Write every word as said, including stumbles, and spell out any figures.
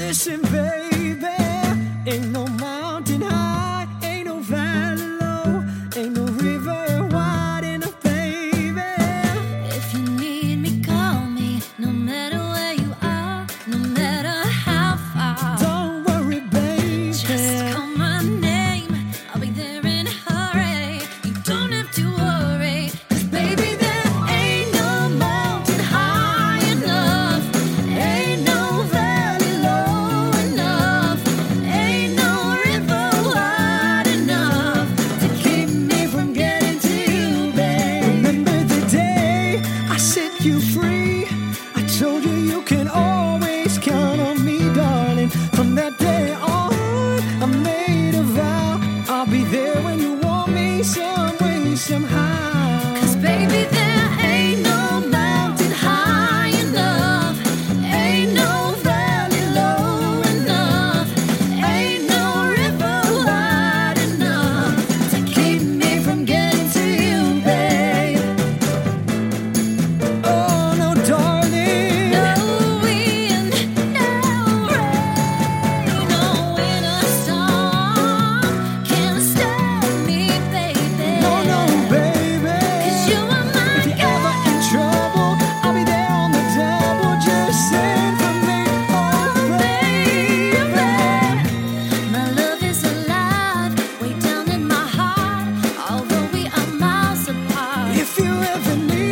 Listen, baby, ain't no mountain high, ain't no valley low, ain't no river wide enough, baby. If you need me, call me. No matter where you are, no matter how far. Don't worry, baby. Just call my name. I'll be there in a hurry. You don't have to worry. 'Cause baby, there ain't no mountain high enough. Ain't no valley low enough. Ain't no river wide enough to keep me from getting to you, babe. Remember the day I set you free? I told you you can always count on me, darling. From that day on, I made a vow. I'll be there when you want me, some way, somehow. 'Cause baby, there ain't no mountain high enough. Ain't no valley low enough. Ain't no river wide enough to keep me from getting to you, babe. Oh no, darling. No wind, no rain, no winter storm can stop me, baby. No, no, baby. 'Cause you are my If you're ever in trouble, I'll be there on the double. Just send for me, oh baby. My love is alive, way down in my heart, although we are miles apart. If you ever need